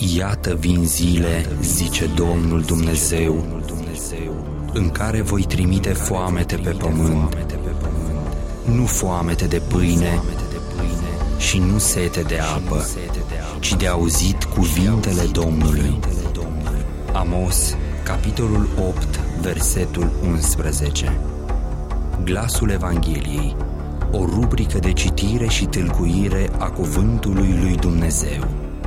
Iată vin zile, zice Domnul Dumnezeu, în care voi trimite foamete pe pământ, nu foamete de pâine și nu sete de apă, ci de auzit cuvintele Domnului. Amos, capitolul 8, versetul 11. Glasul Evangheliei, o rubrică de citire și tâlcuire a cuvântului lui Dumnezeu.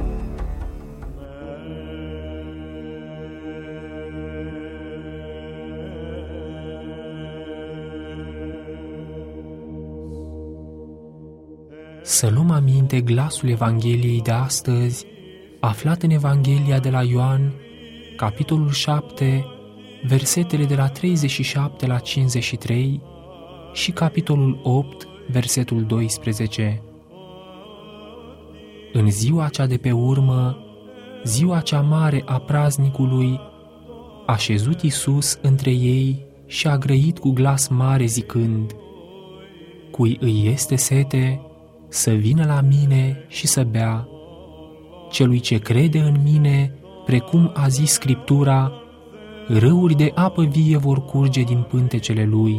Să luăm aminte glasul Evangheliei de astăzi, aflat în Evanghelia de la Ioan, capitolul 7, versetele de la 37 la 53 și capitolul 8, versetul 12. În ziua cea de pe urmă, ziua cea mare a praznicului, a șezut Iisus între ei și a grăit cu glas mare zicând: Cui îi este sete, să vină la mine și să bea. Celui ce crede în mine, precum a zis Scriptura, râuri de apă vie vor curge din pântecele lui.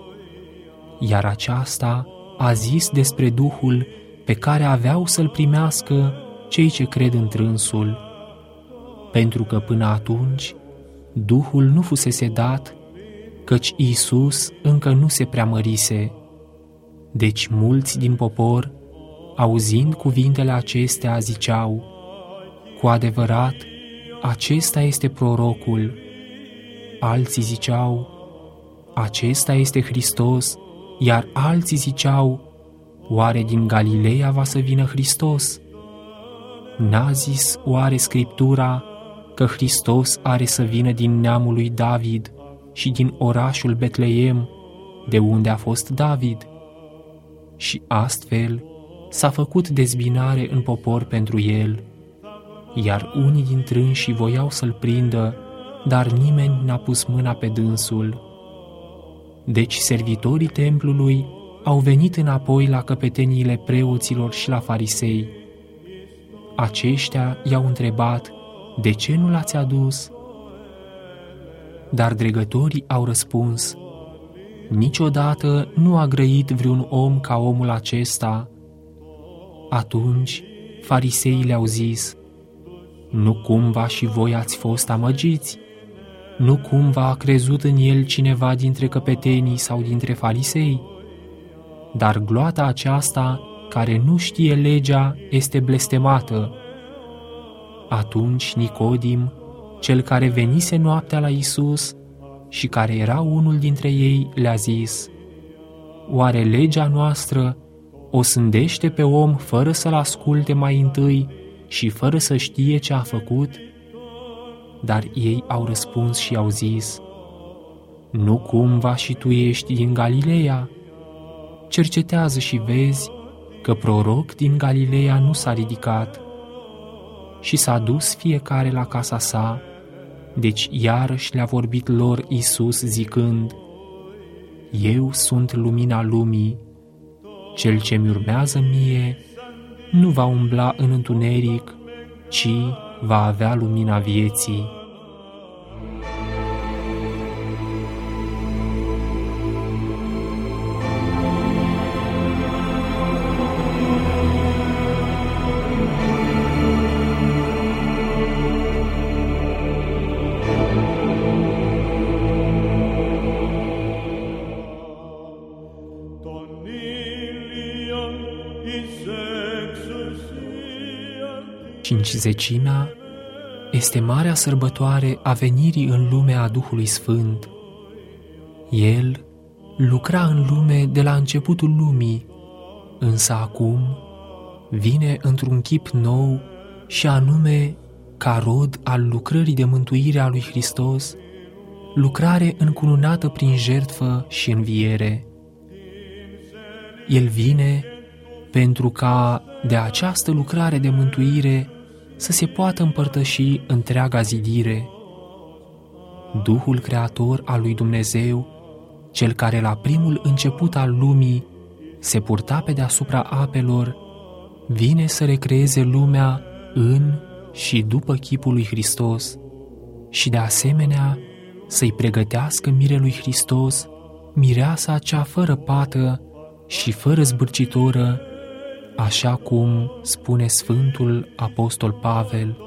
Iar aceasta a zis despre Duhul pe care aveau să-l primească cei ce cred întrânsul, pentru că până atunci Duhul nu fusese dat, căci Iisus încă nu se preamărise. Deci mulți din popor, auzind cuvintele acestea, ziceau: Cu adevărat, acesta este prorocul. Alții ziceau: Acesta este Hristos, iar alții ziceau: Oare din Galileea va să vină Hristos? N-a zis oare Scriptura că Hristos are să vină din neamul lui David și din orașul Betleem, de unde a fost David? Și astfel s-a făcut dezbinare în popor pentru el, iar unii dintre înșii voiau să-l prindă, dar nimeni n-a pus mâna pe dânsul. Deci servitorii templului au venit înapoi la căpeteniile preoților și la farisei. Aceștia i-au întrebat: De ce nu l-ați adus? Dar dregătorii au răspuns: Niciodată nu a grăit vreun om ca omul acesta. Atunci fariseii le-au zis: Nu cumva și voi ați fost amăgiți? Nu cumva a crezut în el cineva dintre căpetenii sau dintre farisei? Dar gloata aceasta, care nu știe legea, este blestemată. Atunci Nicodim, cel care venise noaptea la Iisus și care era unul dintre ei, le-a zis: Oare legea noastră o sândește pe om fără să-l asculte mai întâi și fără să știe ce a făcut? Dar ei au răspuns și au zis: Nu cumva și tu ești din Galileea? Cercetează și vezi că proroc din Galileea nu s-a ridicat. Și s-a dus fiecare la casa sa. Deci iarăși le-a vorbit lor Iisus zicând: Eu sunt lumina lumii. Cel ce mi urmează mie nu va umbla în întuneric, ci va avea lumina vieții. Cincizecimea este marea sărbătoare a venirii în lume a Duhului Sfânt. El lucra în lume de la începutul lumii, însă acum vine într-un chip nou și anume ca rod al lucrării de mântuire a lui Hristos, lucrare încununată prin jertfă și înviere. El vine pentru ca de această lucrare de mântuire să se poată împărtăși întreaga zidire. Duhul Creator al lui Dumnezeu, cel care la primul început al lumii se purta pe deasupra apelor, vine să recreeze lumea în și după chipul lui Hristos și de asemenea să-i pregătească mirelui Hristos mireasa cea fără pată și fără zbârcitoră, așa cum spune Sfântul Apostol Pavel.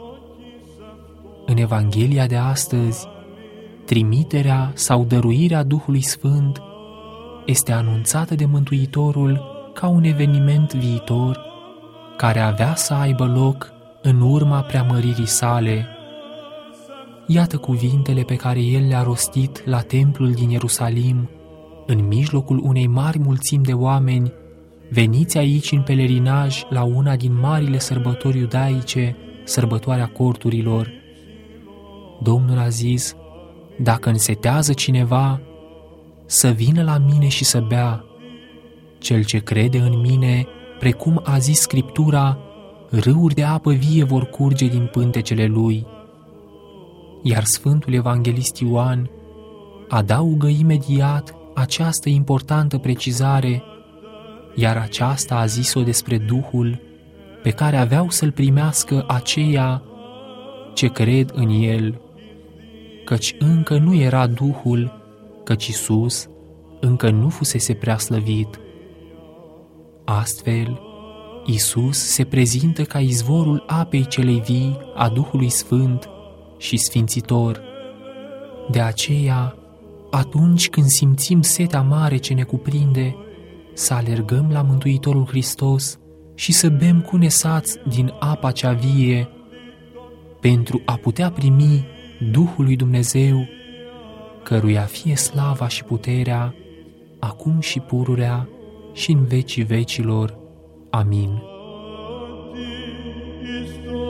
În Evanghelia de astăzi, trimiterea sau dăruirea Duhului Sfânt este anunțată de Mântuitorul ca un eveniment viitor care avea să aibă loc în urma preamăririi sale. Iată cuvintele pe care el le-a rostit la templul din Ierusalim, în mijlocul unei mari mulțimi de oameni, veniți aici în pelerinaj la una din marile sărbători iudaice, sărbătoarea corturilor. Domnul a zis: dacă însetează cineva, să vină la mine și să bea. Cel ce crede în mine, precum a zis Scriptura, râuri de apă vie vor curge din pântecele lui. Iar Sfântul Evanghelist Ioan adaugă imediat această importantă precizare, iar aceasta a zis-o despre Duhul pe care aveau să-l primească aceia ce cred în el, căci încă nu era Duhul, căci Iisus încă nu fusese preaslăvit. Astfel, Iisus se prezintă ca izvorul apei celei vii a Duhului Sfânt și Sfințitor. De aceea, atunci când simțim setea mare ce ne cuprinde, să alergăm la Mântuitorul Hristos și să bem cu nesați din apa cea vie, pentru a putea primi Duhul lui Dumnezeu, căruia fie slava și puterea, acum și pururea și în vecii vecilor. Amin.